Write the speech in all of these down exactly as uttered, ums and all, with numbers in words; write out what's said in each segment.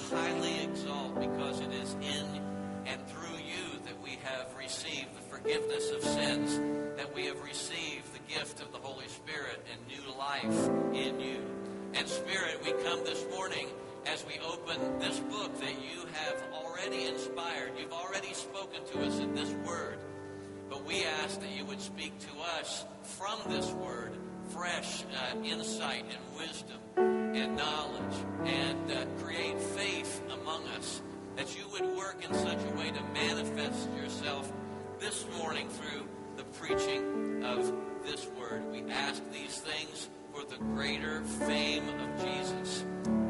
highly exalt, because it is in and through you that we have received the forgiveness of sins, that we have received the gift of the Holy Spirit and new life in you. And Spirit, we come this morning as we open this book that you have already inspired. You've already spoken to us in this word. But we ask that you would speak to us from this word fresh uh, insight and wisdom and knowledge, and uh, create faith among us, that you would work in such a way to manifest yourself this morning through the preaching of this word. We ask these things for the greater fame of Jesus.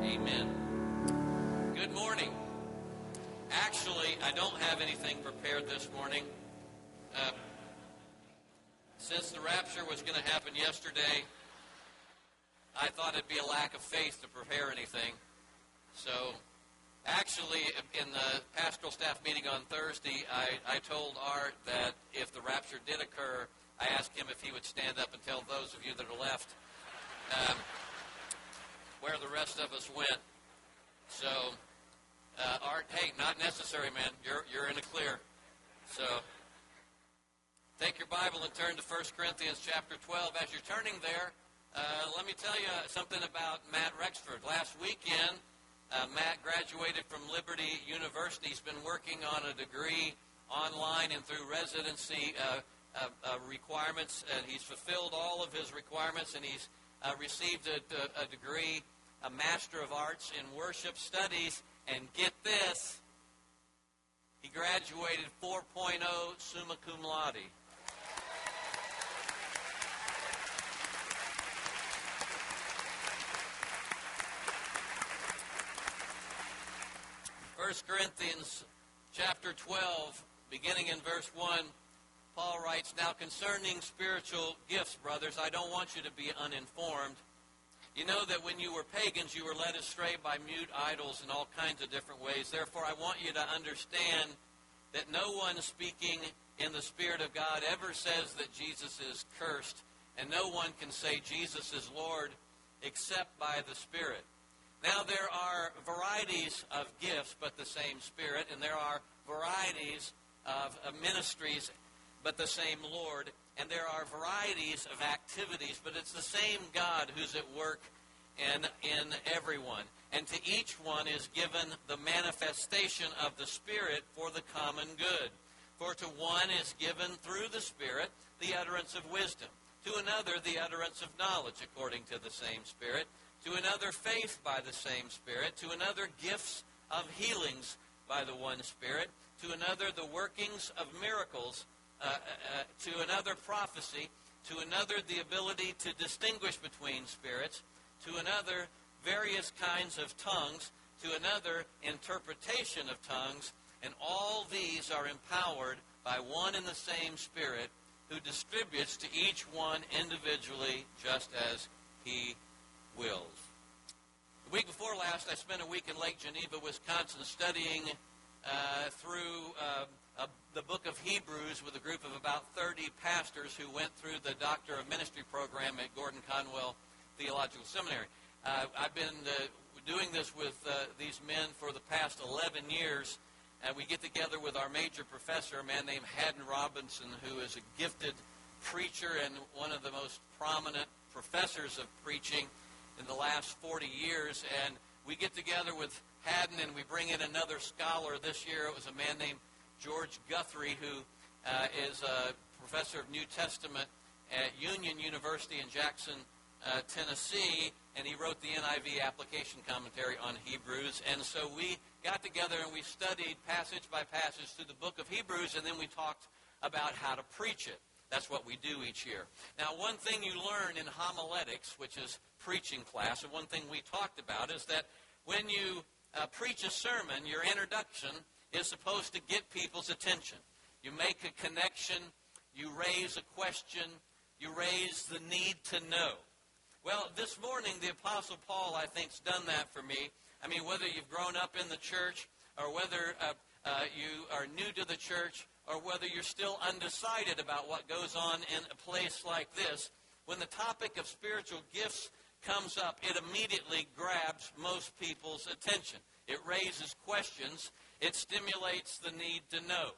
Amen. Good morning. Actually, I don't have anything prepared this morning. Uh, since the rapture was going to happen yesterday, I thought it'd be a lack of faith to prepare anything. So, actually, in the pastoral staff meeting on Thursday, I, I told Art that if the rapture did occur, I asked him if he would stand up and tell those of you that are left um, where the rest of us went. So, uh, Art, hey, not necessary, man. You're you're in the clear. So, take your Bible and turn to First Corinthians chapter twelve. As you're turning there, uh, let me tell you something about Matt Rexford. Last weekend, uh, Matt graduated from Liberty University. He's been working on a degree online and through residency uh, uh, uh, requirements, and he's fulfilled all of his requirements, and he's uh, received a, a, a degree, a Master of Arts in Worship Studies, and get this, he graduated four point oh summa cum laude. First Corinthians chapter twelve, beginning in verse one, Paul writes, "Now concerning spiritual gifts, brothers, I don't want you to be uninformed. You know that when you were pagans, you were led astray by mute idols in all kinds of different ways. Therefore, I want you to understand that no one speaking in the Spirit of God ever says that Jesus is cursed, and no one can say Jesus is Lord except by the Spirit. Now, there are varieties of gifts, but the same Spirit, and there are varieties of, of ministries, but the same Lord, and there are varieties of activities, but it's the same God who's at work in, in everyone. And to each one is given the manifestation of the Spirit for the common good. For to one is given through the Spirit the utterance of wisdom, to another the utterance of knowledge according to the same Spirit, to another faith by the same Spirit, to another gifts of healings by the one Spirit, to another the workings of miracles, uh, uh, to another prophecy, to another the ability to distinguish between spirits, to another various kinds of tongues, to another interpretation of tongues, and all these are empowered by one and the same Spirit, who distributes to each one individually just as he wills." The week before last, I spent a week in Lake Geneva, Wisconsin, studying uh, through uh, uh, the book of Hebrews with a group of about thirty pastors who went through the Doctor of Ministry program at Gordon Conwell Theological Seminary. Uh, I've been uh, doing this with uh, these men for the past eleven years, and we get together with our major professor, a man named Haddon Robinson, who is a gifted preacher and one of the most prominent professors of preaching in the last forty years, and we get together with Haddon and we bring in another scholar. This year it was a man named George Guthrie, who uh, is a professor of New Testament at Union University in Jackson, uh, Tennessee, and he wrote the N I V application commentary on Hebrews. And so we got together and we studied passage by passage through the book of Hebrews, and then we talked about how to preach it. That's what we do each year. Now, one thing you learn in homiletics, which is preaching class, and one thing we talked about is that when you uh, preach a sermon, your introduction is supposed to get people's attention. You make a connection, you raise a question, you raise the need to know. Well, this morning, the Apostle Paul, I think, has done that for me. I mean, whether you've grown up in the church or whether uh, uh, you are new to the church, or whether you're still undecided about what goes on in a place like this, when the topic of spiritual gifts comes up, it immediately grabs most people's attention. It raises questions. It stimulates the need to know.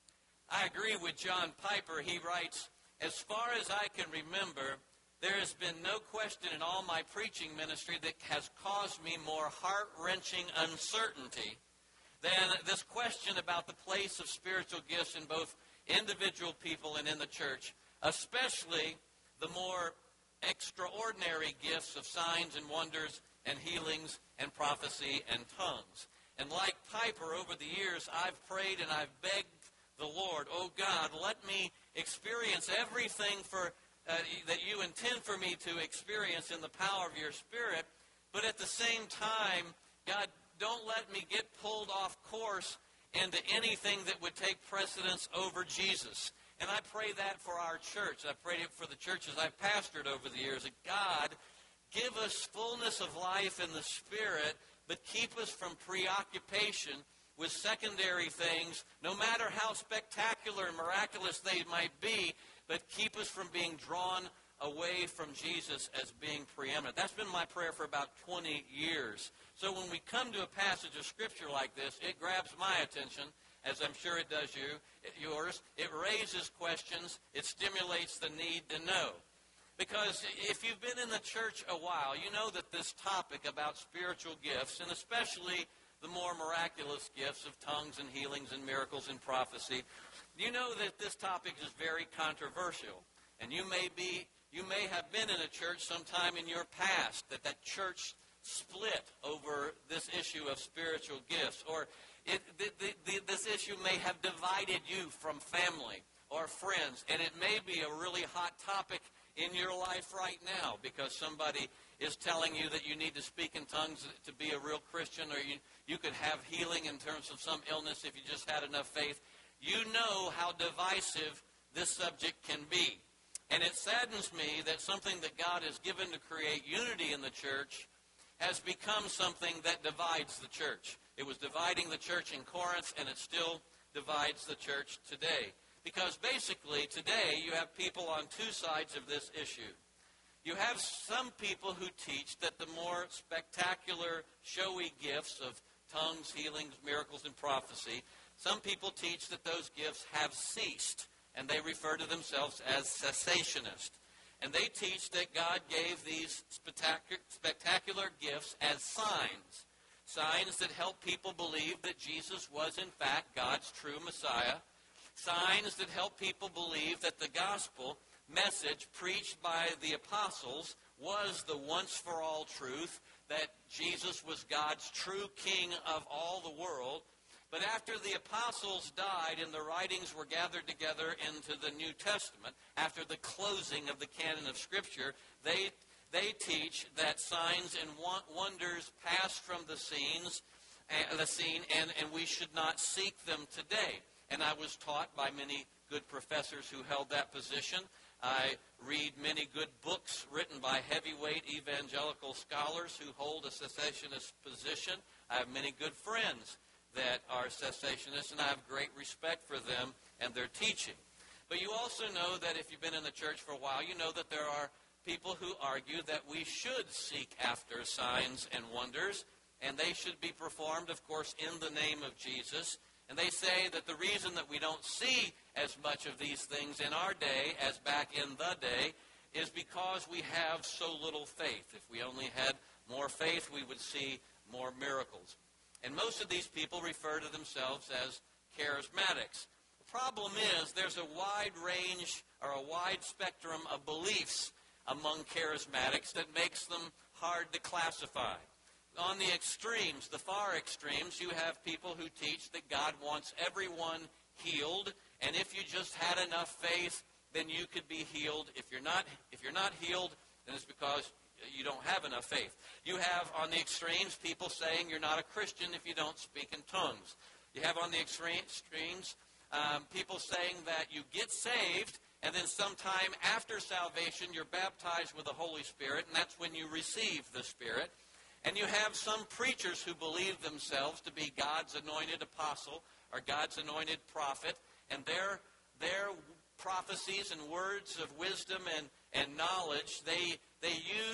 I agree with John Piper. He writes, as far as I can remember, there has been no question in all my preaching ministry that has caused me more heart-wrenching uncertainty than this question about the place of spiritual gifts in both individual people and in the church, especially the more extraordinary gifts of signs and wonders and healings and prophecy and tongues. And like Piper, over the years, I've prayed and I've begged the Lord, oh God, let me experience everything for uh, that you intend for me to experience in the power of your Spirit, but at the same time, God, don't let me get pulled off course into anything that would take precedence over Jesus. And I pray that for our church. I prayed it for the churches I've pastored over the years. That God, give us fullness of life in the Spirit, but keep us from preoccupation with secondary things, no matter how spectacular and miraculous they might be, but keep us from being drawn away from Jesus as being preeminent. That's been my prayer for about twenty years. So when we come to a passage of Scripture like this, it grabs my attention, as I'm sure it does you, yours. It raises questions. It stimulates the need to know. Because if you've been in the church a while, you know that this topic about spiritual gifts, and especially the more miraculous gifts of tongues and healings and miracles and prophecy, you know that this topic is very controversial. And you may be, you may have been in a church sometime in your past that that church split over this issue of spiritual gifts, or it, the, the, the, this issue may have divided you from family or friends, and it may be a really hot topic in your life right now because somebody is telling you that you need to speak in tongues to be a real Christian, or you, you could have healing in terms of some illness if you just had enough faith. You know how divisive this subject can be. And it saddens me that something that God has given to create unity in the church has become something that divides the church. It was dividing the church in Corinth, and it still divides the church today. Because basically, today, you have people on two sides of this issue. You have some people who teach that the more spectacular, showy gifts of tongues, healings, miracles, and prophecy, some people teach that those gifts have ceased, and they refer to themselves as cessationists. And they teach that God gave these spectacular, spectacular gifts as signs, signs that help people believe that Jesus was, in fact, God's true Messiah, signs that help people believe that the gospel message preached by the apostles was the once-for-all truth, that Jesus was God's true king of all the world. But after the apostles died and the writings were gathered together into the New Testament, after the closing of the canon of Scripture, they they teach that signs and wonders passed from the scenes, uh, the scene, and, and we should not seek them today. And I was taught by many good professors who held that position. I read many good books written by heavyweight evangelical scholars who hold a cessationist position. I have many good friends that are cessationists, and I have great respect for them and their teaching. But you also know that if you've been in the church for a while, you know that there are people who argue that we should seek after signs and wonders, and they should be performed, of course, in the name of Jesus. And they say that the reason that we don't see as much of these things in our day as back in the day is because we have so little faith. If we only had more faith, we would see more miracles. And most of these people refer to themselves as charismatics. The problem is there's a wide range or a wide spectrum of beliefs among charismatics that makes them hard to classify. On the extremes, the far extremes, you have people who teach that God wants everyone healed, and if you just had enough faith, then you could be healed. If you're not, if you're not healed, then it's because you don't have enough faith. You have on the extremes people saying you're not a Christian if you don't speak in tongues. You have on the extremes um, people saying that you get saved, and then sometime after salvation you're baptized with the Holy Spirit, and that's when you receive the Spirit. And you have some preachers who believe themselves to be God's anointed apostle or God's anointed prophet, and their their prophecies and words of wisdom and, and knowledge, they they use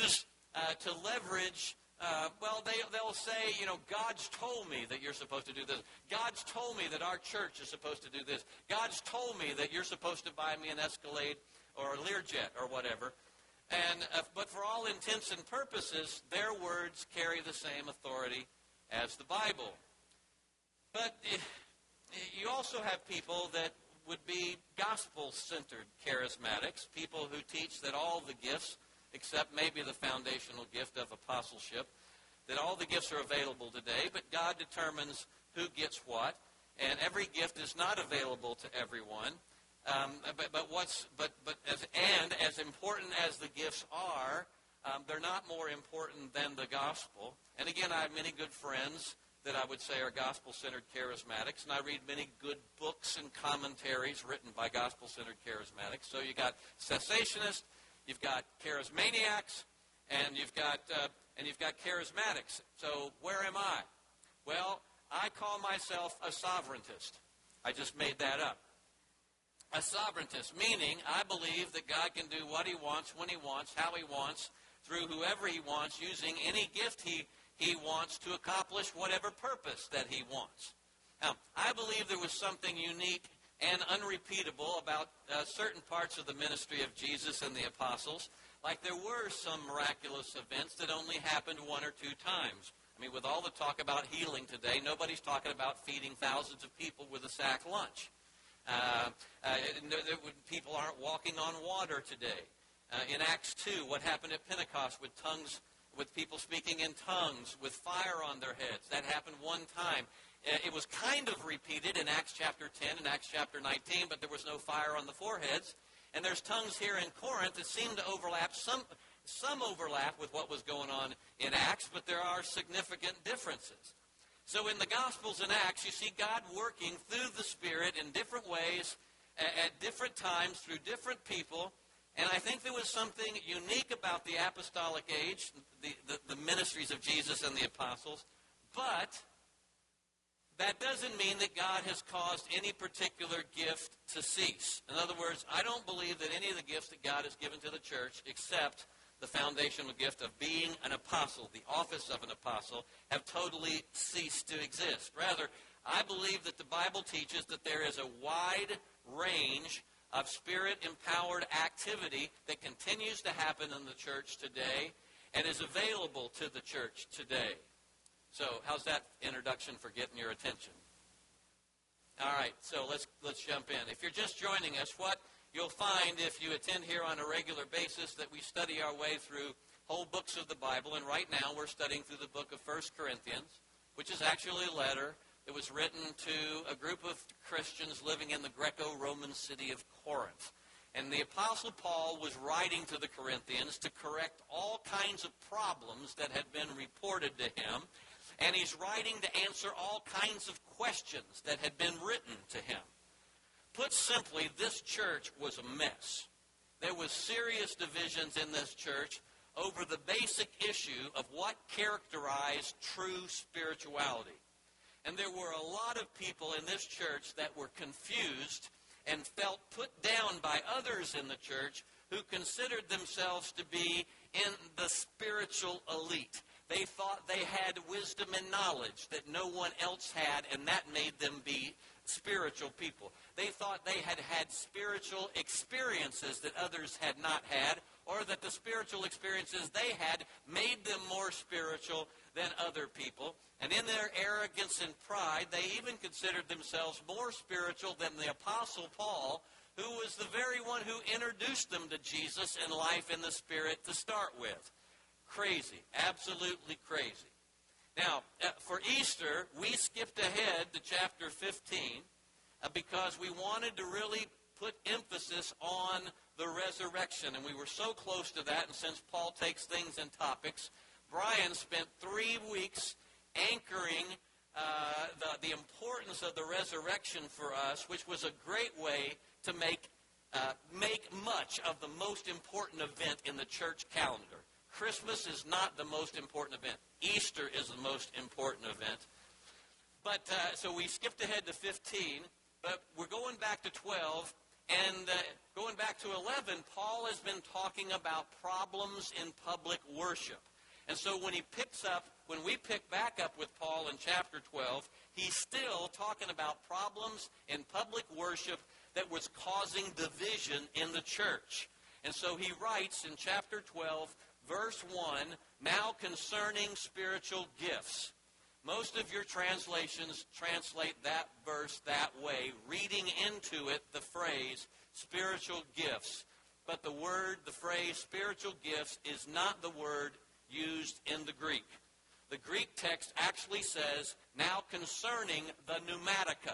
uh, to leverage, uh, well, they, they'll say, you know, God's told me that you're supposed to do this. God's told me that our church is supposed to do this. God's told me that you're supposed to buy me an Escalade or a Learjet or whatever. And uh, but for all intents and purposes, their words carry the same authority as the Bible. But uh, you also have people that would be gospel-centered charismatics, people who teach that all the gifts, except maybe the foundational gift of apostleship, that all the gifts are available today, but God determines who gets what, and every gift is not available to everyone. Um, but, but what's but but as and as important as the gifts are, um, they're not more important than the gospel. And again, I have many good friends that I would say are gospel-centered charismatics, and I read many good books and commentaries written by gospel-centered charismatics. So you got cessationists, you've got charismaniacs, and you've got uh, and you've got charismatics. So where am I? Well, I call myself a sovereigntist. I just made that up. A sovereigntist, meaning I believe that God can do what he wants, when he wants, how he wants, through whoever he wants, using any gift he, he wants to accomplish whatever purpose that he wants. Now, I believe there was something unique and unrepeatable about uh, certain parts of the ministry of Jesus and the apostles, like there were some miraculous events that only happened one or two times. I mean, with all the talk about healing today, nobody's talking about feeding thousands of people with a sack lunch. Uh, uh, people aren't walking on water today. Uh, in Acts two, what happened at Pentecost with tongues, with people speaking in tongues, with fire on their heads, that happened one time. Uh, it was kind of repeated in Acts chapter ten and Acts chapter nineteen, but there was no fire on the foreheads. And there's tongues here in Corinth that seem to overlap, some, some overlap with what was going on in Acts, but there are significant differences. So in the Gospels and Acts, you see God working through the Spirit in different ways, at different times, through different people. And I think there was something unique about the apostolic age, the, the, the ministries of Jesus and the apostles. But that doesn't mean that God has caused any particular gift to cease. In other words, I don't believe that any of the gifts that God has given to the church, except the foundational gift of being an apostle, the office of an apostle, have totally ceased to exist. Rather, I believe that the Bible teaches that there is a wide range of Spirit-empowered activity that continues to happen in the church today and is available to the church today. So, how's that introduction for getting your attention? All right, so let's let's jump in. If you're just joining us, what you'll find if you attend here on a regular basis that we study our way through whole books of the Bible, and right now we're studying through the book of First Corinthians, which is actually a letter that was written to a group of Christians living in the Greco-Roman city of Corinth. And the Apostle Paul was writing to the Corinthians to correct all kinds of problems that had been reported to him, and he's writing to answer all kinds of questions that had been written to him. Put simply, this church was a mess. There was serious divisions in this church over the basic issue of what characterized true spirituality. And there were a lot of people in this church that were confused and felt put down by others in the church who considered themselves to be in the spiritual elite. They thought they had wisdom and knowledge that no one else had, and that made them be spiritual people. They thought they had had spiritual experiences that others had not had, or that the spiritual experiences they had made them more spiritual than other people. And in their arrogance and pride, they even considered themselves more spiritual than the Apostle Paul, who was the very one who introduced them to Jesus and life in the Spirit to start with. Crazy. Absolutely crazy. Now, uh, for Easter, we skipped ahead to chapter fifteen uh, because we wanted to really put emphasis on the resurrection. And we were so close to that, and since Paul takes things in topics, Brian spent three weeks anchoring uh, the, the importance of the resurrection for us, which was a great way to make, uh, make much of the most important event in the church calendar. Christmas is not the most important event. Easter is the most important event. But uh, so we skipped ahead to fifteen, but we're going back to twelve, And uh, going back to eleven, Paul has been talking about problems in public worship. And so when he picks up, when we pick back up with Paul in chapter twelve, he's still talking about problems in public worship that was causing division in the church. And so he writes in chapter twelve, verse one, now concerning spiritual gifts. Most of your translations translate that verse that way, reading into it the phrase spiritual gifts. But the word, the phrase spiritual gifts is not the word used in the Greek. The Greek text actually says, now concerning the pneumatica.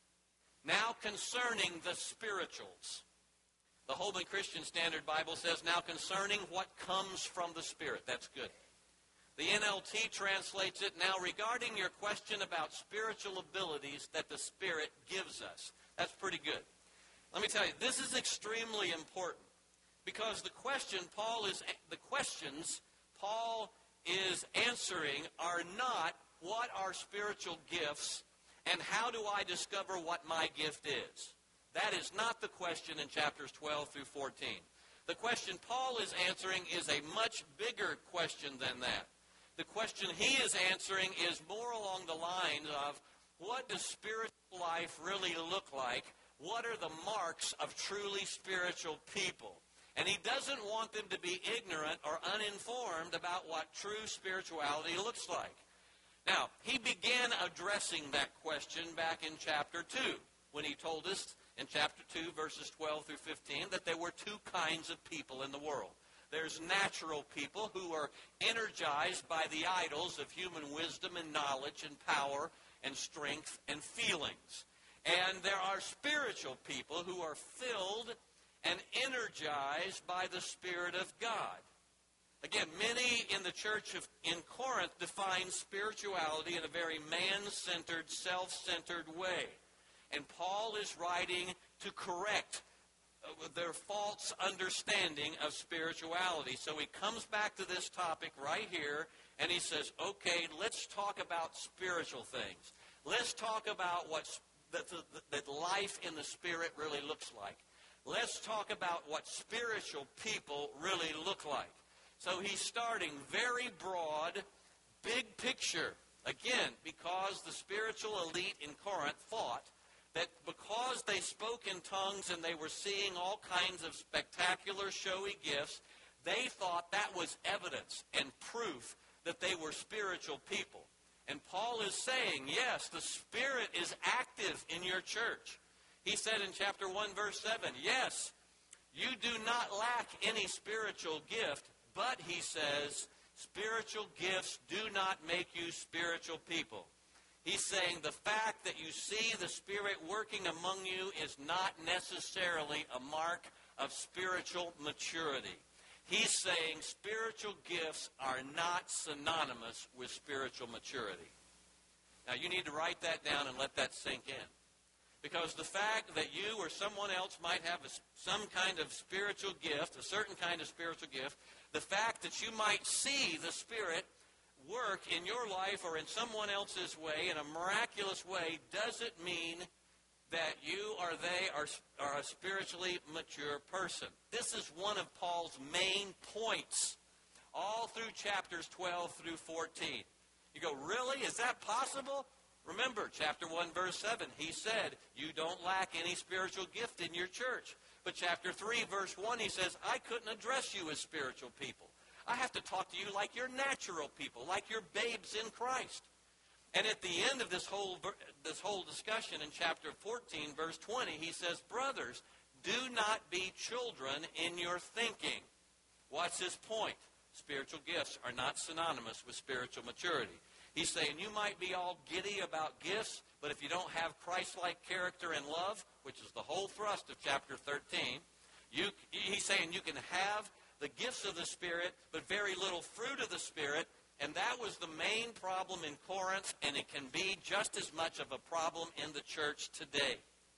Now concerning the spirituals. The Holman Christian Standard Bible says, now concerning what comes from the Spirit. That's good. The N L T translates it, now regarding your question about spiritual abilities that the Spirit gives us. That's pretty good. Let me tell you, this is extremely important because the question Paul is, the questions Paul is answering are not what are spiritual gifts and how do I discover what my gift is. That is not the question in chapters twelve through fourteen. The question Paul is answering is a much bigger question than that. The question he is answering is more along the lines of, what does spiritual life really look like? What are the marks of truly spiritual people? And he doesn't want them to be ignorant or uninformed about what true spirituality looks like. Now, he began addressing that question back in chapter two, when he told us in chapter two, verses twelve through fifteen, that there were two kinds of people in the world. There's natural people who are energized by the idols of human wisdom and knowledge and power and strength and feelings. And there are spiritual people who are filled and energized by the Spirit of God. Again, many in the church of, in Corinth define spirituality in a very man-centered, self-centered way. And Paul is writing to correct their false understanding of spirituality. So he comes back to this topic right here, and he says, okay, let's talk about spiritual things. Let's talk about what that, that life in the Spirit really looks like. Let's talk about what spiritual people really look like. So he's starting very broad, big picture. Again, because the spiritual elite in Corinth thought that because they spoke in tongues and they were seeing all kinds of spectacular, showy gifts, they thought that was evidence and proof that they were spiritual people. And Paul is saying, yes, the Spirit is active in your church. He said in chapter one, verse seven, yes, you do not lack any spiritual gift, but, he says, spiritual gifts do not make you spiritual people. He's saying the fact that you see the Spirit working among you is not necessarily a mark of spiritual maturity. He's saying spiritual gifts are not synonymous with spiritual maturity. Now, you need to write that down and let that sink in. Because the fact that you or someone else might have a, some kind of spiritual gift, a certain kind of spiritual gift, the fact that you might see the Spirit work in your life or in someone else's way, in a miraculous way, doesn't mean that you or they are, are a spiritually mature person. This is one of Paul's main points all through chapters twelve through fourteen. You go, really? Is that possible? Remember, chapter one, verse seven, he said, you don't lack any spiritual gift in your church. But chapter three, verse one, he says, I couldn't address you as spiritual people. I have to talk to you like you're natural people, like you're babes in Christ. And at the end of this whole this whole discussion in chapter fourteen, verse twenty, he says, brothers, do not be children in your thinking. What's his point? Spiritual gifts are not synonymous with spiritual maturity. He's saying you might be all giddy about gifts, but if you don't have Christ-like character and love, which is the whole thrust of chapter thirteen, you, he's saying you can have the gifts of the Spirit, but very little fruit of the Spirit, and that was the main problem in Corinth, and it can be just as much of a problem in the church today.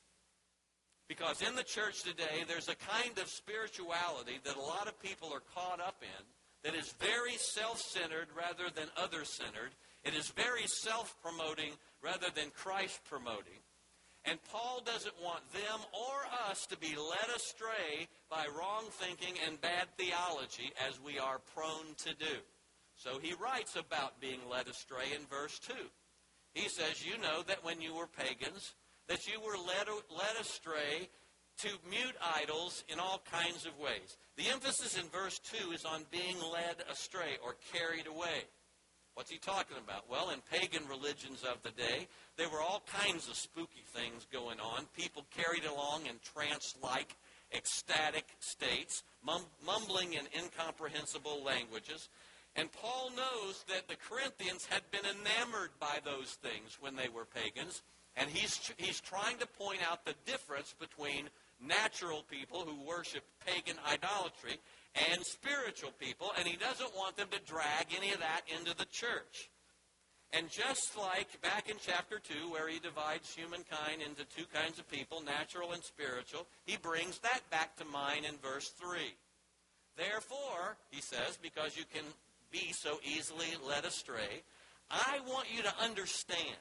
Because in the church today, there's a kind of spirituality that a lot of people are caught up in that is very self-centered rather than other-centered. It is very self-promoting rather than Christ-promoting. And Paul doesn't want them or us to be led astray by wrong thinking and bad theology as we are prone to do. So he writes about being led astray in verse two. He says, you know that when you were pagans, that you were led, led astray to mute idols in all kinds of ways. The emphasis in verse two is on being led astray or carried away. What's he talking about? Well, in pagan religions of the day, there were all kinds of spooky things going on. People carried along in trance-like, ecstatic states, mum- mumbling in incomprehensible languages. And Paul knows that the Corinthians had been enamored by those things when they were pagans, and he's he's trying to point out the difference between natural people who worship pagan idolatry and spiritual people, and he doesn't want them to drag any of that into the church. And just like back in chapter two, where he divides humankind into two kinds of people, natural and spiritual, he brings that back to mind in verse three. Therefore, he says, because you can be so easily led astray, I want you to understand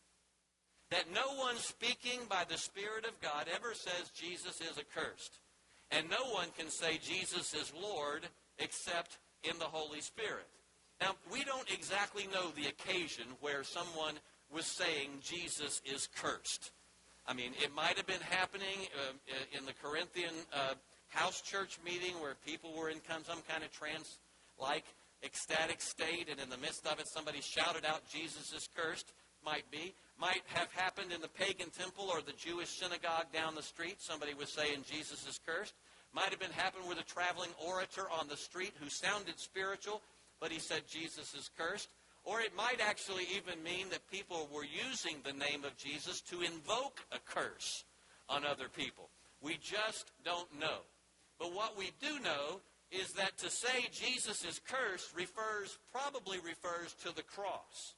that no one speaking by the Spirit of God ever says Jesus is accursed. And no one can say Jesus is Lord except in the Holy Spirit. Now, we don't exactly know the occasion where someone was saying Jesus is cursed. I mean, it might have been happening uh, in the Corinthian uh, house church meeting where people were in some kind of trance-like ecstatic state, and in the midst of it somebody shouted out Jesus is cursed. Might be. Might have happened in the pagan temple or the Jewish synagogue down the street. Somebody was saying Jesus is cursed. Might have been happened with a traveling orator on the street who sounded spiritual, but he said Jesus is cursed. Or it might actually even mean that people were using the name of Jesus to invoke a curse on other people. We just don't know. But what we do know is that to say Jesus is cursed refers, probably refers to the cross.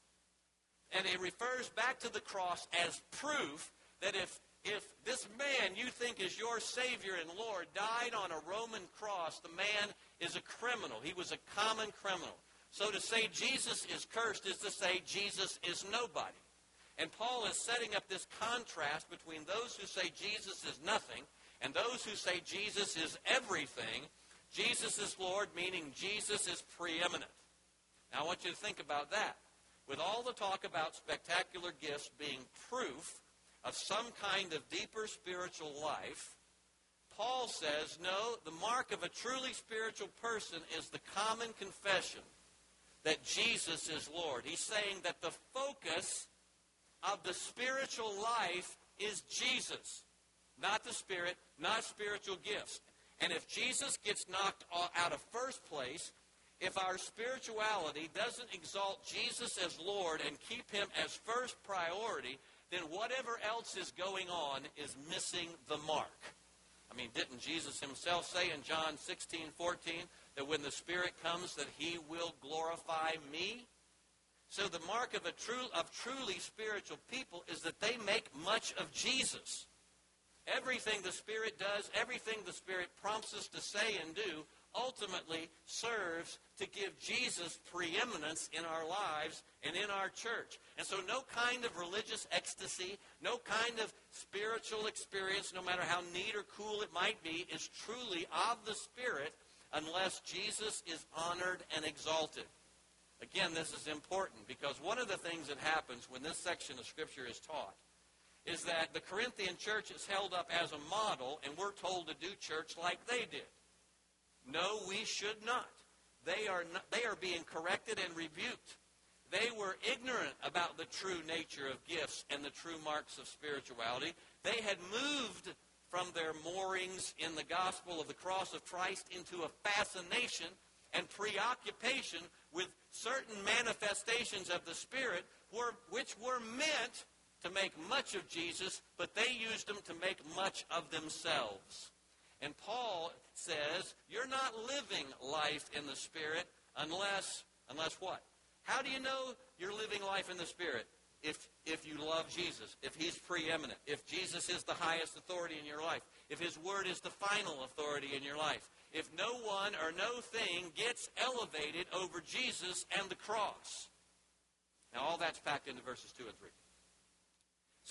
And it refers back to the cross as proof that if, if this man you think is your Savior and Lord died on a Roman cross, the man is a criminal. He was a common criminal. So to say Jesus is cursed is to say Jesus is nobody. And Paul is setting up this contrast between those who say Jesus is nothing and those who say Jesus is everything. Jesus is Lord, meaning Jesus is preeminent. Now I want you to think about that. With all the talk about spectacular gifts being proof of some kind of deeper spiritual life, Paul says, no, the mark of a truly spiritual person is the common confession that Jesus is Lord. He's saying that the focus of the spiritual life is Jesus, not the Spirit, not spiritual gifts. And if Jesus gets knocked out of first place, if our spirituality doesn't exalt Jesus as Lord and keep him as first priority, then whatever else is going on is missing the mark. I mean, didn't Jesus himself say in John sixteen fourteen that when the Spirit comes that he will glorify me? So the mark of a true of truly spiritual people is that they make much of Jesus. Everything the Spirit does, everything the Spirit prompts us to say and do, ultimately serves to give Jesus preeminence in our lives and in our church. And so no kind of religious ecstasy, no kind of spiritual experience, no matter how neat or cool it might be, is truly of the Spirit unless Jesus is honored and exalted. Again, this is important because one of the things that happens when this section of Scripture is taught is that the Corinthian church is held up as a model and we're told to do church like they did. No, we should not. They are not, they are being corrected and rebuked. They were ignorant about the true nature of gifts and the true marks of spirituality. They had moved from their moorings in the gospel of the cross of Christ into a fascination and preoccupation with certain manifestations of the Spirit were, which were meant to make much of Jesus, but they used them to make much of themselves. And Paul says, you're not living life in the Spirit unless, unless what? How do you know you're living life in the Spirit? If, if you love Jesus, if he's preeminent, if Jesus is the highest authority in your life, if his word is the final authority in your life, if no one or no thing gets elevated over Jesus and the cross. Now all that's packed into verses two and three.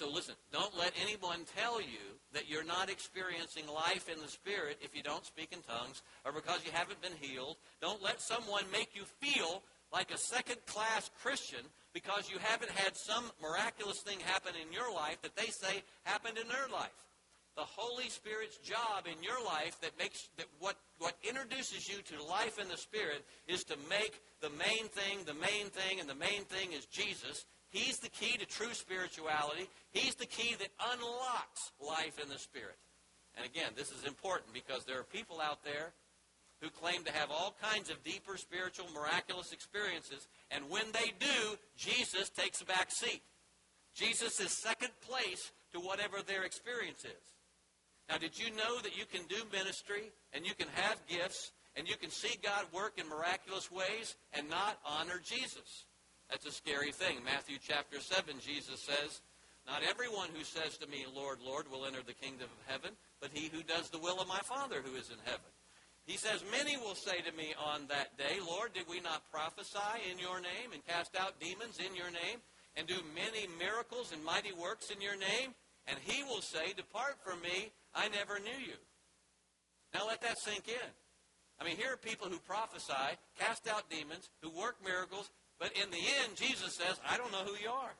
So listen, don't let anyone tell you that you're not experiencing life in the Spirit if you don't speak in tongues or because you haven't been healed. Don't let someone make you feel like a second-class Christian because you haven't had some miraculous thing happen in your life that they say happened in their life. The Holy Spirit's job in your life that makes that what, what introduces you to life in the Spirit is to make the main thing, the main thing, and the main thing is Jesus. He's the key to true spirituality. He's the key that unlocks life in the Spirit. And again, this is important because there are people out there who claim to have all kinds of deeper spiritual, miraculous experiences, and when they do, Jesus takes a back seat. Jesus is second place to whatever their experience is. Now, did you know that you can do ministry, and you can have gifts, and you can see God work in miraculous ways and not honor Jesus? That's a scary thing. Matthew chapter seven, Jesus says, "Not everyone who says to me, 'Lord, Lord,' will enter the kingdom of heaven, but he who does the will of my Father who is in heaven." He says, "Many will say to me on that day, 'Lord, did we not prophesy in your name and cast out demons in your name and do many miracles and mighty works in your name?' And he will say, 'Depart from me, I never knew you.'" Now let that sink in. I mean, here are people who prophesy, cast out demons, who work miracles, but in the end, Jesus says, "I don't know who you are."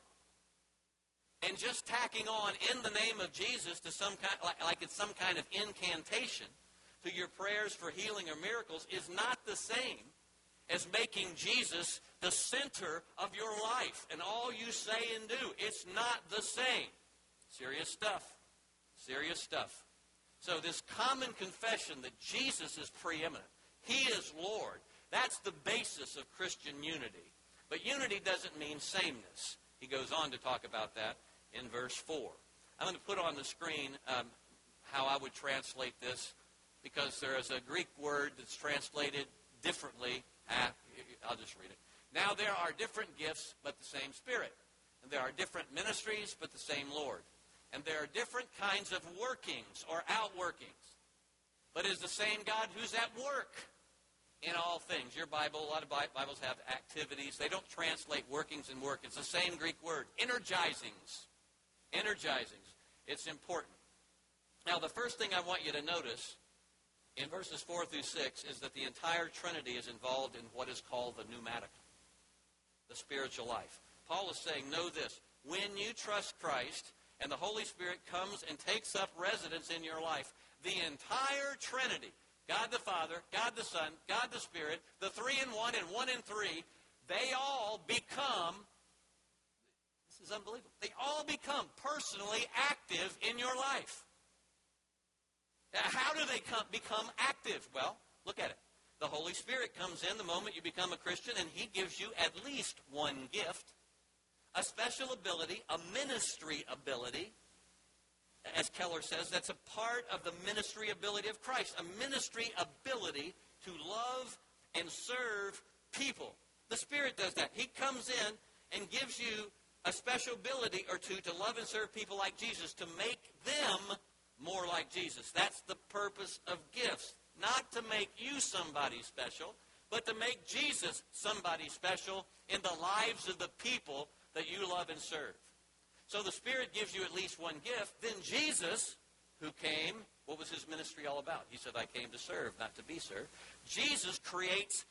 And just tacking on "in the name of Jesus" to some kind, like, like it's some kind of incantation to your prayers for healing or miracles is not the same as making Jesus the center of your life and all you say and do. It's not the same. Serious stuff. Serious stuff. So this common confession that Jesus is preeminent, he is Lord, that's the basis of Christian unity. But unity doesn't mean sameness. He goes on to talk about that in verse four. I'm going to put on the screen um, how I would translate this, because there is a Greek word that's translated differently. Ah, I'll just read it. "Now there are different gifts, but the same Spirit. And there are different ministries, but the same Lord. And there are different kinds of workings or outworkings. But it is the same God who's at work in all things." Your Bible, a lot of Bibles have activities. They don't translate workings and work. It's the same Greek word. Energizings. Energizings. It's important. Now, the first thing I want you to notice in verses four through six is that the entire Trinity is involved in what is called the pneumatica, the spiritual life. Paul is saying, know this: when you trust Christ and the Holy Spirit comes and takes up residence in your life, the entire Trinity, God the Father, God the Son, God the Spirit, the three in one and one in three, they all become, this is unbelievable, they all become personally active in your life. How do they come, become active? Well, look at it. The Holy Spirit comes in the moment you become a Christian, and he gives you at least one gift, a special ability, a ministry ability. As Keller says, that's a part of the ministry ability of Christ, a ministry ability to love and serve people. The Spirit does that. He comes in and gives you a special ability or two to love and serve people like Jesus, to make them more like Jesus. That's the purpose of gifts. Not to make you somebody special, but to make Jesus somebody special in the lives of the people that you love and serve. So the Spirit gives you at least one gift. Then Jesus, who came, what was his ministry all about? He said, "I came to serve, not to be served." Jesus creates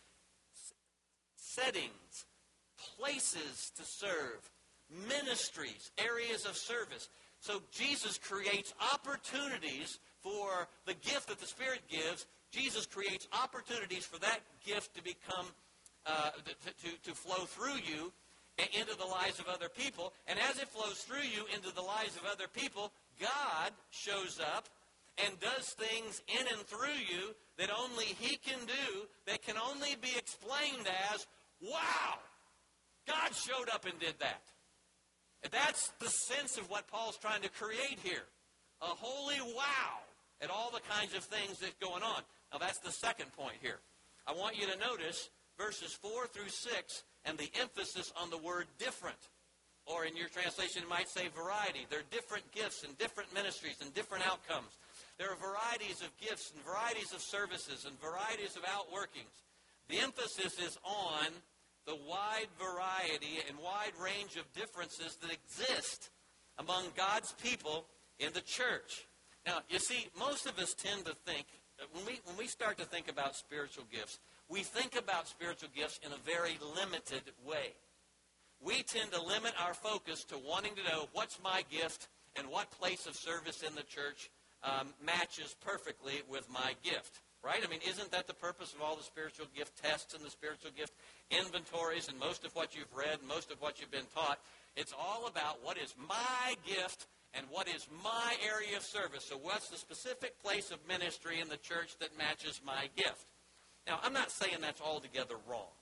settings, places to serve, ministries, areas of service. So Jesus creates opportunities for the gift that the Spirit gives. Jesus creates opportunities for that gift to become, uh, to, to, to flow through you into the lives of other people. And as it flows through you into the lives of other people, God shows up and does things in and through you that only he can do, that can only be explained as, wow, God showed up and did that. And that's the sense of what Paul's trying to create here. A holy wow at all the kinds of things that's going on. Now that's the second point here. I want you to notice verses four through six and the emphasis on the word different. Or in your translation, it might say variety. There are different gifts and different ministries and different outcomes. There are varieties of gifts and varieties of services and varieties of outworkings. The emphasis is on the wide variety and wide range of differences that exist among God's people in the church. Now, you see, most of us tend to think, when we, when we start to think about spiritual gifts, we think about spiritual gifts in a very limited way. We tend to limit our focus to wanting to know what's my gift and what place of service in the church um, matches perfectly with my gift. Right? I mean, isn't that the purpose of all the spiritual gift tests and the spiritual gift inventories and most of what you've read, most of what you've been taught? It's all about what is my gift and what is my area of service. So what's the specific place of ministry in the church that matches my gift? Now, I'm not saying that's altogether wrong.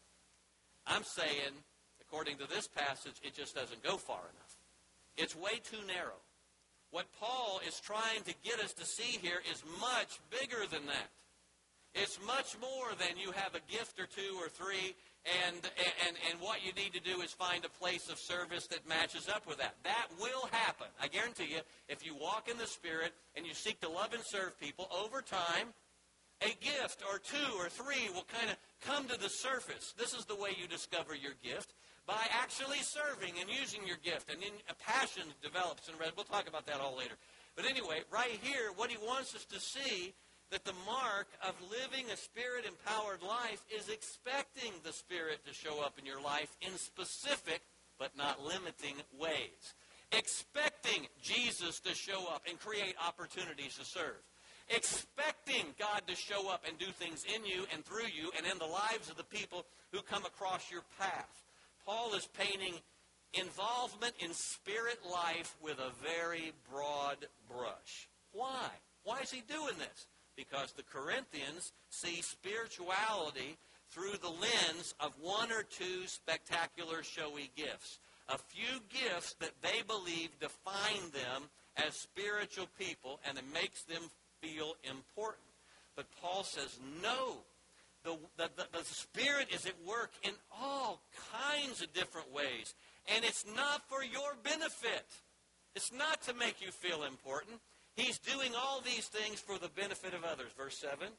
I'm saying, according to this passage, it just doesn't go far enough. It's way too narrow. What Paul is trying to get us to see here is much bigger than that. It's much more than you have a gift or two or three, and, and, and what you need to do is find a place of service that matches up with that. That will happen. I guarantee you, if you walk in the Spirit and you seek to love and serve people, over time, a gift or two or three will kind of come to the surface. This is the way you discover your gift, by actually serving and using your gift. And then a passion develops. And we'll talk about that all later. But anyway, right here, what he wants us to see, that the mark of living a Spirit-empowered life is expecting the Spirit to show up in your life in specific but not limiting ways. Expecting Jesus to show up and create opportunities to serve. Expecting God to show up and do things in you and through you and in the lives of the people who come across your path. Paul is painting involvement in spirit life with a very broad brush. Why? Why is he doing this? Because the Corinthians see spirituality through the lens of one or two spectacular, showy gifts. A few gifts that they believe define them as spiritual people, and it makes them feel important. But Paul says, no. The, the, the, the Spirit is at work in all kinds of different ways. And it's not for your benefit. It's not to make you feel important. He's doing all these things for the benefit of others. Verse seven,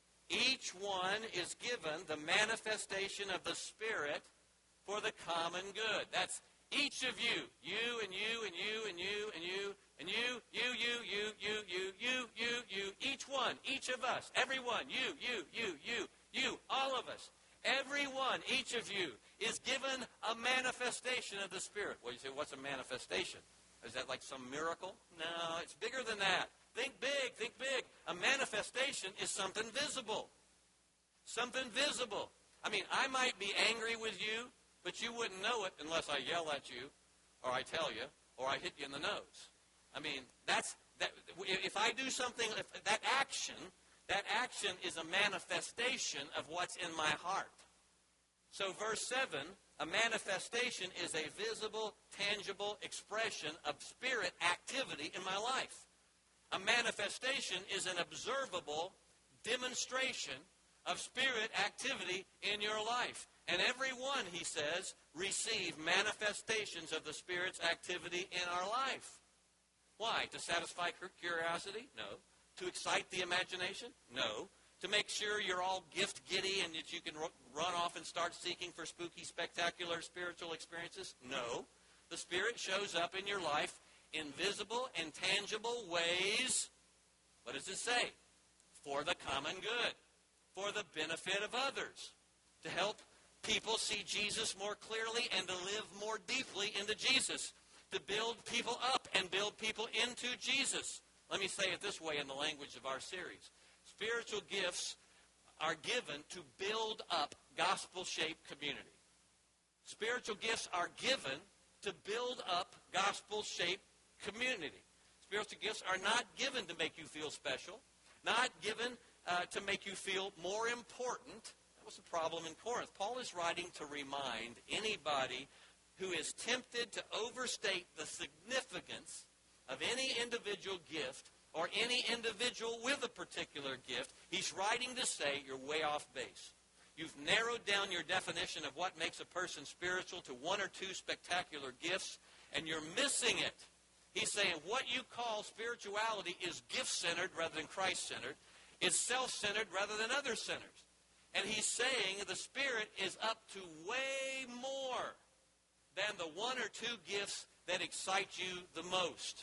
each one is given the manifestation of the Spirit for the common good. That's each of you. You and you and you and you and you and you, you, you, you, you, you, you, you, you, each one, each of us, everyone, you, you, you, you, you, all of us, everyone, each of you is given a manifestation of the Spirit. Well, you say, what's a manifestation? Is that like some miracle? No, it's bigger than that. Think big, think big. A manifestation is something visible. Something visible. I mean, I might be angry with you, but you wouldn't know it unless I yell at you, or I tell you, or I hit you in the nose. I mean, that's that. If I do something, if that action, that action is a manifestation of what's in my heart. So verse seven, a manifestation is a visible, tangible expression of Spirit activity in my life. A manifestation is an observable demonstration of Spirit activity in your life. And every one, he says, receive manifestations of the Spirit's activity in our life. Why? To satisfy curiosity? No. To excite the imagination? No. To make sure you're all gift-giddy and that you can run off and start seeking for spooky, spectacular spiritual experiences? No. The Spirit shows up in your life in visible and tangible ways. What does it say? For the common good. For the benefit of others. To help people see Jesus more clearly and to live more deeply into Jesus. To build people up and build people into Jesus. Let me say it this way in the language of our series. Spiritual gifts are given to build up gospel-shaped community. Spiritual gifts are given to build up gospel-shaped community. Spiritual gifts are not given to make you feel special, not given uh, to make you feel more important. That was the problem in Corinth. Paul is writing to remind anybody who is tempted to overstate the significance of any individual gift or any individual with a particular gift. He's writing to say you're way off base. You've narrowed down your definition of what makes a person spiritual to one or two spectacular gifts, and you're missing it. He's saying what you call spirituality is gift-centered rather than Christ-centered. It's self-centered rather than other-centered. And he's saying the Spirit is up to way more than the one or two gifts that excite you the most?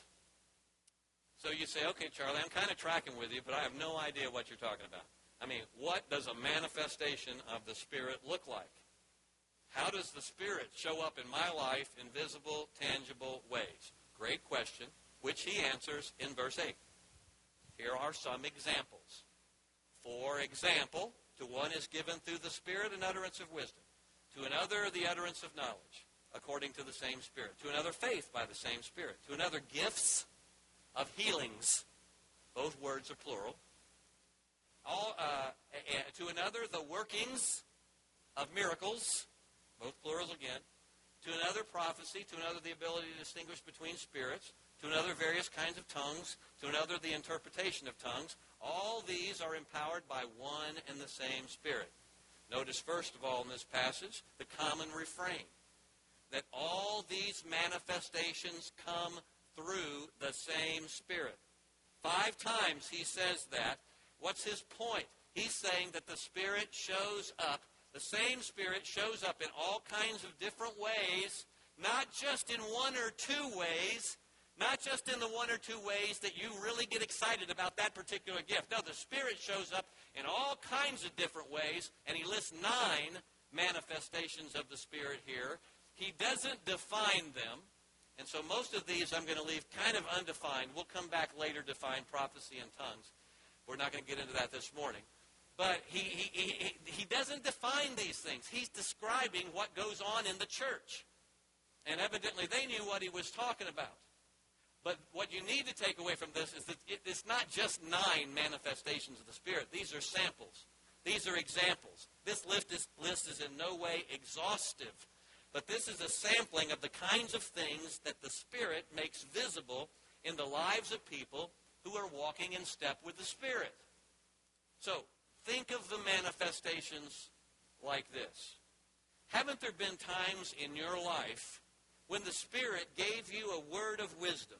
So you say, okay, Charlie, I'm kind of tracking with you, but I have no idea what you're talking about. I mean, what does a manifestation of the Spirit look like? How does the Spirit show up in my life in visible, tangible ways? Great question, which he answers in verse eight. Here are some examples. For example, to one is given through the Spirit an utterance of wisdom, to another the utterance of knowledge, according to the same Spirit, to another faith by the same Spirit, to another gifts of healings, both words are plural, all, uh, to another the workings of miracles, both plurals again, to another prophecy, to another the ability to distinguish between spirits, to another various kinds of tongues, to another the interpretation of tongues. All these are empowered by one and the same Spirit. Notice first of all in this passage the common refrain, that all these manifestations come through the same Spirit. Five times he says that. What's his point? He's saying that the Spirit shows up, the same Spirit shows up in all kinds of different ways, not just in one or two ways, not just in the one or two ways that you really get excited about that particular gift. No, the Spirit shows up in all kinds of different ways, and he lists nine manifestations of the Spirit here. He doesn't define them, and so most of these I'm going to leave kind of undefined. We'll come back later to define prophecy and tongues. We're not going to get into that this morning. But he, he, he, he doesn't define these things. He's describing what goes on in the church. And evidently they knew what he was talking about. But what you need to take away from this is that it, it's not just nine manifestations of the Spirit. These are samples. These are examples. This list is, list is in no way exhaustive. But this is a sampling of the kinds of things that the Spirit makes visible in the lives of people who are walking in step with the Spirit. So, think of the manifestations like this. Haven't there been times in your life when the Spirit gave you a word of wisdom,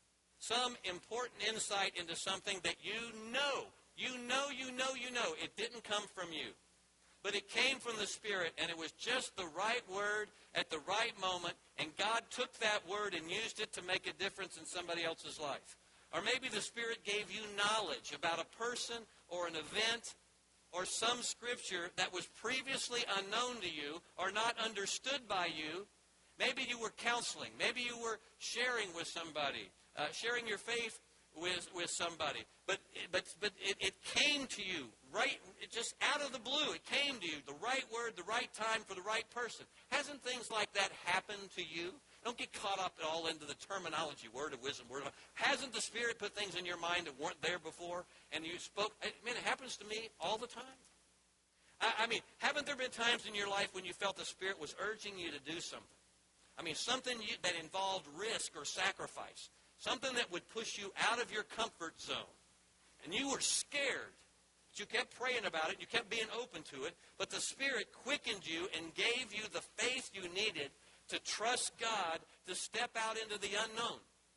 some important insight into something that you know, you know, you know, you know, it didn't come from you, but it came from the Spirit, and it was just the right word at the right moment, and God took that word and used it to make a difference in somebody else's life. Or maybe the Spirit gave you knowledge about a person or an event or some scripture that was previously unknown to you or not understood by you. Maybe you were counseling. Maybe you were sharing with somebody, uh, sharing your faith with, with somebody. But, but, but it, it came to you right, it just out of the blue. It came to you, the right word, the right time for the right person. Hasn't things like that happened to you? Don't get caught up all into the terminology, word of wisdom, word of... Hasn't the Spirit put things in your mind that weren't there before, and you spoke? I mean, it happens to me all the time. I, I mean, haven't there been times in your life when you felt the Spirit was urging you to do something? I mean, something you, that involved risk or sacrifice, something that would push you out of your comfort zone, and you were scared. But you kept praying about it, you kept being open to it, but the Spirit quickened you and gave you the faith you needed to trust God to step out into the unknown.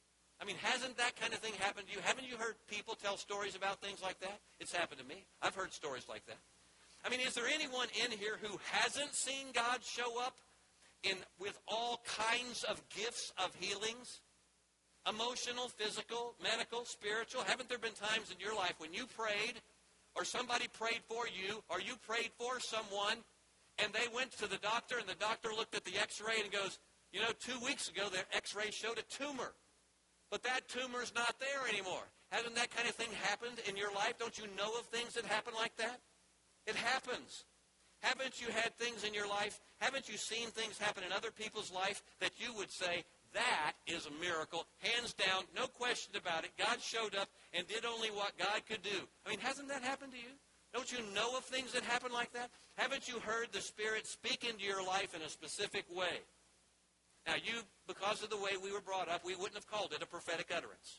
I mean, hasn't that kind of thing happened to you? Haven't you heard people tell stories about things like that? It's happened to me. I've heard stories like that. I mean, is there anyone in here who hasn't seen God show up in with all kinds of gifts of healings? Emotional, physical, medical, spiritual. Haven't there been times in your life when you prayed, or somebody prayed for you, or you prayed for someone, and they went to the doctor, and the doctor looked at the x-ray and goes, you know, two weeks ago, the x-ray showed a tumor. But that tumor's not there anymore. Hasn't that kind of thing happened in your life? Don't you know of things that happen like that? It happens. Haven't you had things in your life? Haven't you seen things happen in other people's life that you would say, that is a miracle, hands down, no question about it. God showed up and did only what God could do. I mean, hasn't that happened to you? Don't you know of things that happen like that? Haven't you heard the Spirit speak into your life in a specific way? Now, you, because of the way we were brought up, we wouldn't have called it a prophetic utterance.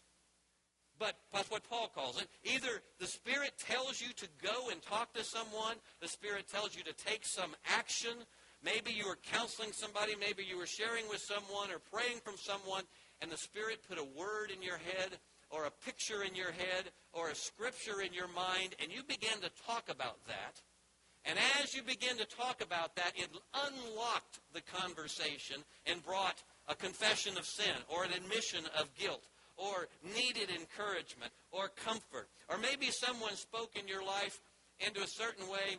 But that's what Paul calls it. Either the Spirit tells you to go and talk to someone, the Spirit tells you to take some action. Maybe you were counseling somebody, maybe you were sharing with someone or praying from someone, and the Spirit put a word in your head or a picture in your head or a scripture in your mind, and you began to talk about that. And as you began to talk about that, it unlocked the conversation and brought a confession of sin, or an admission of guilt, or needed encouragement, or comfort. Or maybe someone spoke in your life into a certain way,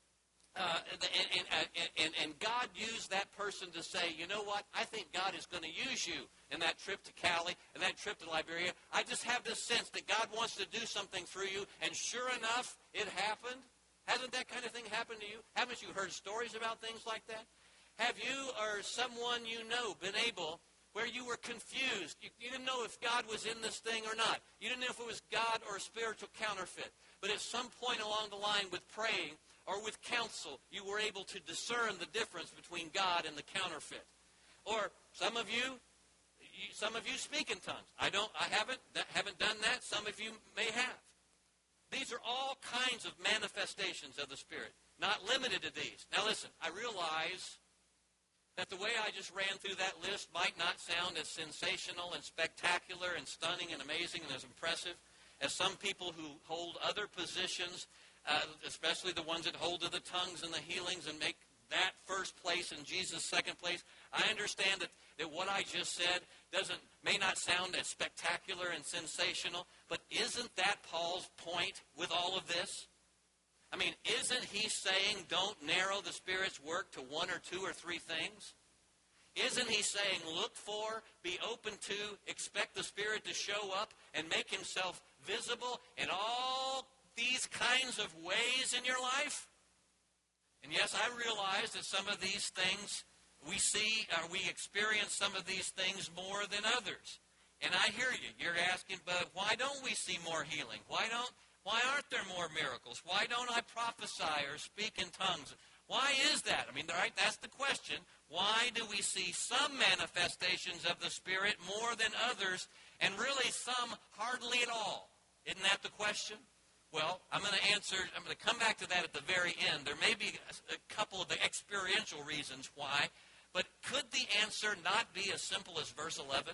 uh, and, and, and, and God used that person to say, you know what, I think God is going to use you in that trip to Cali, and that trip to Liberia. I just have this sense that God wants to do something through you, and sure enough, it happened. Hasn't that kind of thing happened to you? Haven't you heard stories about things like that? Have you or someone you know been able, where you were confused, you, you didn't know if God was in this thing or not. You didn't know if it was God or a spiritual counterfeit. But at some point along the line with praying or with counsel, you were able to discern the difference between God and the counterfeit. Or some of you, you some of you speak in tongues. I don't, I haven't, haven't done that. Some of you may have. These are all kinds of manifestations of the Spirit, not limited to these. Now listen, I realize that the way I just ran through that list might not sound as sensational and spectacular and stunning and amazing and as impressive as some people who hold other positions, uh, especially the ones that hold to the tongues and the healings and make that first place and Jesus second place. I understand that, that what I just said doesn't may not sound as spectacular and sensational, but isn't that Paul's point with all of this? I mean, isn't he saying don't narrow the Spirit's work to one or two or three things? Isn't he saying look for, be open to, expect the Spirit to show up and make himself visible in all these kinds of ways in your life? And yes, I realize that some of these things we see, or we experience some of these things more than others. And I hear you. You're asking, but why don't we see more healing? Why don't Why aren't there more miracles? Why don't I prophesy or speak in tongues? Why is that? I mean, right, that's the question. Why do we see some manifestations of the Spirit more than others, and really some hardly at all? Isn't that the question? Well, I'm going to answer, I'm going to come back to that at the very end. There may be a couple of the experiential reasons why, but could the answer not be as simple as verse eleven?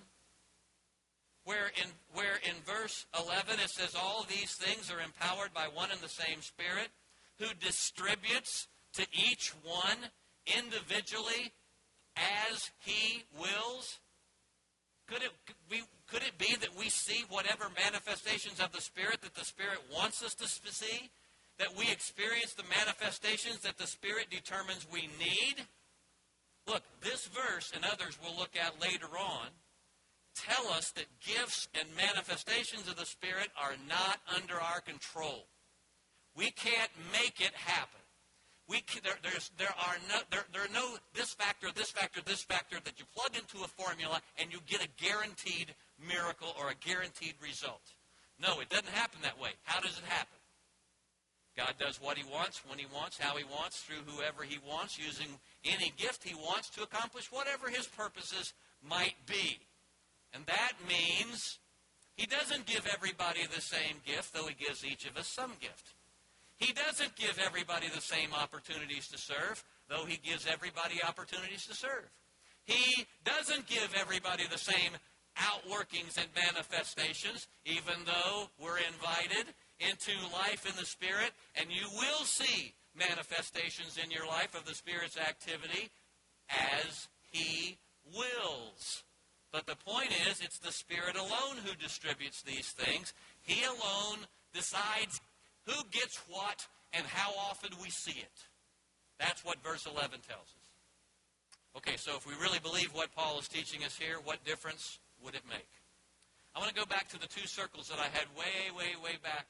Where in, where in verse eleven it says, all these things are empowered by one and the same Spirit, who distributes to each one individually as he wills. Could it be, could it be that we see whatever manifestations of the Spirit that the Spirit wants us to see? That we experience the manifestations that the Spirit determines we need? Look, this verse and others we'll look at later on tell us that gifts and manifestations of the Spirit are not under our control. We can't make it happen. We can, there, there's, there are no there, there are no this factor, this factor, this factor that you plug into a formula and you get a guaranteed miracle or a guaranteed result. No, it doesn't happen that way. How does it happen? God does what he wants, when he wants, how he wants, through whoever he wants, using any gift he wants to accomplish whatever his purposes might be. And that means he doesn't give everybody the same gift, though he gives each of us some gift. He doesn't give everybody the same opportunities to serve, though he gives everybody opportunities to serve. He doesn't give everybody the same outworkings and manifestations, even though we're invited into life in the Spirit, and you will see manifestations in your life of the Spirit's activity as he wills. But the point is, it's the Spirit alone who distributes these things. He alone decides who gets what and how often we see it. That's what verse eleven tells us. Okay, so if we really believe what Paul is teaching us here, what difference would it make? I want to go back to the two circles that I had way, way, way back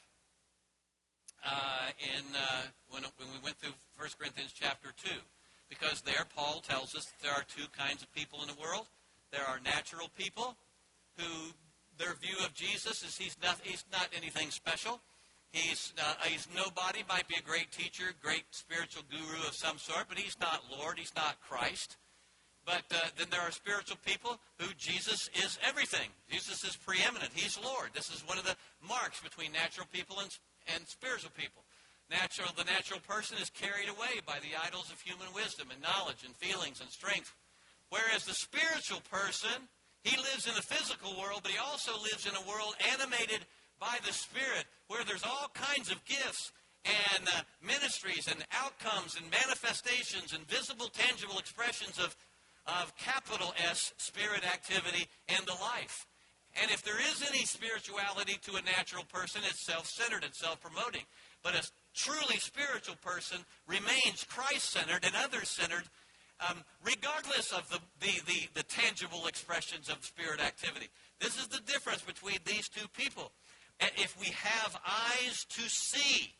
uh, in uh, when, when we went through First Corinthians chapter two. Because there Paul tells us that there are two kinds of people in the world. There are natural people who their view of Jesus is he's not, he's not anything special. He's, uh, he's nobody, might be a great teacher, great spiritual guru of some sort, but he's not Lord, he's not Christ. But uh, then there are spiritual people who Jesus is everything. Jesus is preeminent. He's Lord. This is one of the marks between natural people and, and spiritual people. Natural, the natural person is carried away by the idols of human wisdom and knowledge and feelings and strength. Whereas the spiritual person, he lives in a physical world, but he also lives in a world animated by the Spirit, where there's all kinds of gifts and uh, ministries and outcomes and manifestations and visible, tangible expressions of, of capital S spirit activity in the life. And if there is any spirituality to a natural person, it's self-centered and self-promoting. But a truly spiritual person remains Christ-centered and others-centered, um, regardless of the, the, the, the tangible expressions of spirit activity. This is the difference between these two people. If we have eyes to see,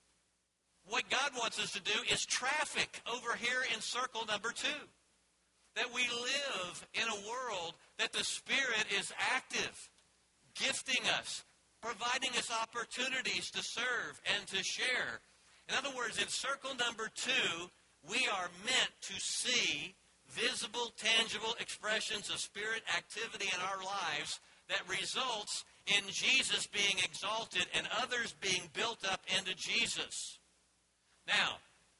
what God wants us to do is traffic over here in circle number two. That we live in a world that the Spirit is active, gifting us, providing us opportunities to serve and to share. In other words, in circle number two, we are meant to see visible, tangible expressions of Spirit activity in our lives that results in Jesus being exalted and others being built up into Jesus. Now,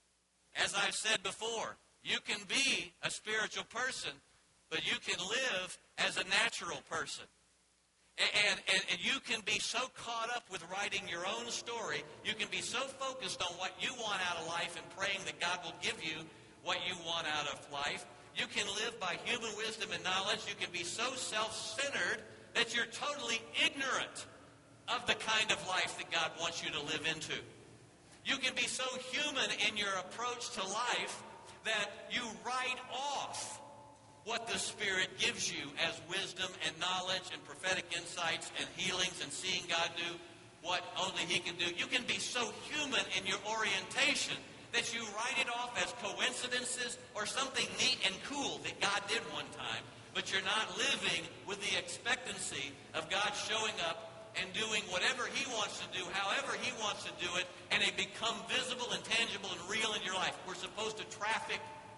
as I've said before, you can be a spiritual person, but you can live as a natural person. And, and, and you can be so caught up with writing your own story, you can be so focused on what you want out of life and praying that God will give you what you want out of life. You can live by human wisdom and knowledge. You can be so self-centered that you're totally ignorant of the kind of life that God wants you to live into. You can be so human in your approach to life that you write off what the Spirit gives you as wisdom and knowledge and prophetic insights and healings and seeing God do what only He can do. You can be so human in your orientation that you write it off as coincidences or something neat and cool that God did one time, but you're not living with the expectancy of God showing up and doing whatever He wants to do, however He wants to do it, and it become visible and tangible and real in your life. We're supposed to traffic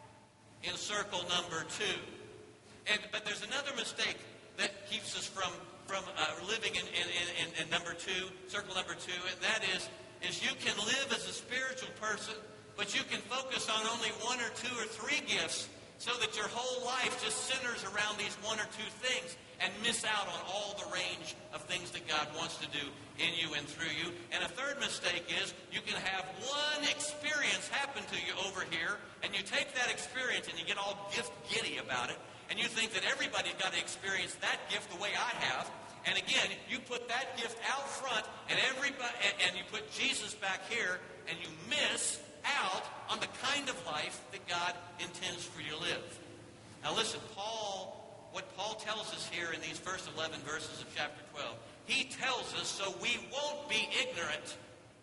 in circle number two. And but there's another mistake that keeps us from, from uh, living in, in, in, in number two, circle number two, and that is, is you can live as a spiritual person, but you can focus on only one or two or three gifts so that your whole life just centers around these one or two things and miss out on all the range of things that God wants to do in you and through you. And a third mistake is you can have one experience happen to you over here, and you take that experience and you get all gift giddy about it, and you think that everybody's got to experience that gift the way I have. And again, you put that gift out front, and everybody, and you put Jesus back here, and you miss out on the kind of life that God intends for you to live. Now listen, Paul, what Paul tells us here in these first eleven verses of chapter twelve, he tells us so we won't be ignorant,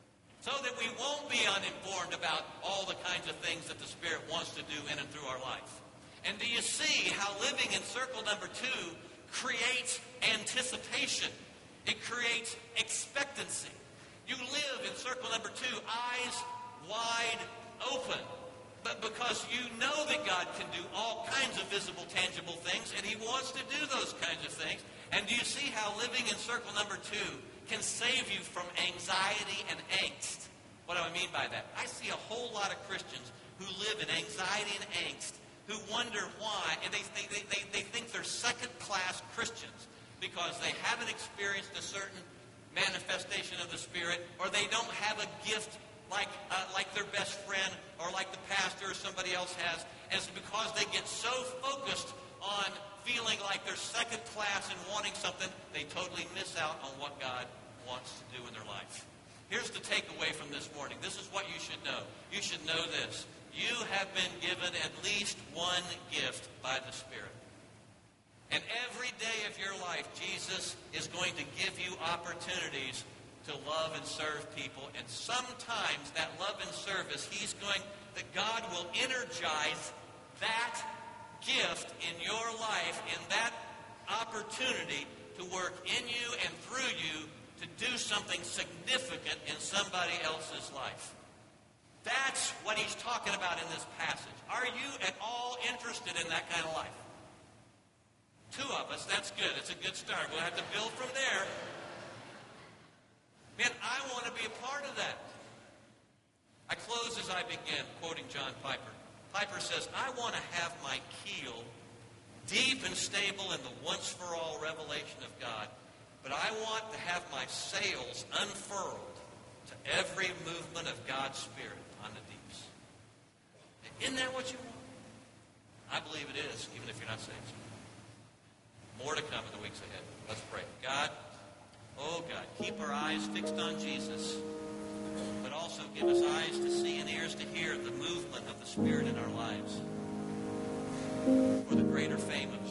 so that we won't be uninformed about all the kinds of things that the Spirit wants to do in and through our life. And do you see how living in circle number two creates anticipation? It creates expectancy. You live in circle number two, eyes wide open. But because you know that God can do all kinds of visible, tangible things, and He wants to do those kinds of things. And do you see how living in circle number two can save you from anxiety and angst? What do I mean by that? I see a whole lot of Christians who live in anxiety and angst, who wonder why, and they, they, they, they think they're second-class Christians because they haven't experienced a certain manifestation of the Spirit, or they don't have a gift like uh, like their best friend or like the pastor or somebody else has. And it's because they get so focused on feeling like they're second class and wanting something, they totally miss out on what God wants to do in their life. Here's the takeaway from this morning. This is what you should know. You should know this. You have been given at least one gift by the Spirit. And every day of your life, Jesus is going to give you opportunities to love and serve people. And sometimes that love and service, He's going, that God will energize that gift in your life, in that opportunity to work in you and through you to do something significant in somebody else's life. That's what he's talking about in this passage. Are you at all interested in that kind of life? Two of us, that's good. It's a good start. We'll have to build from there. Man, I want to be a part of that. I close as I begin, quoting John Piper. Piper says, I want to have my keel deep and stable in the once-for-all revelation of God, but I want to have my sails unfurled to every movement of God's Spirit on the deeps. Isn't that what you want? I believe it is, even if you're not saved. More to come in the weeks ahead. Let's pray. God, oh God, keep our eyes fixed on Jesus, but also give us eyes to see and ears to hear the movement of the Spirit in our lives for the greater fame of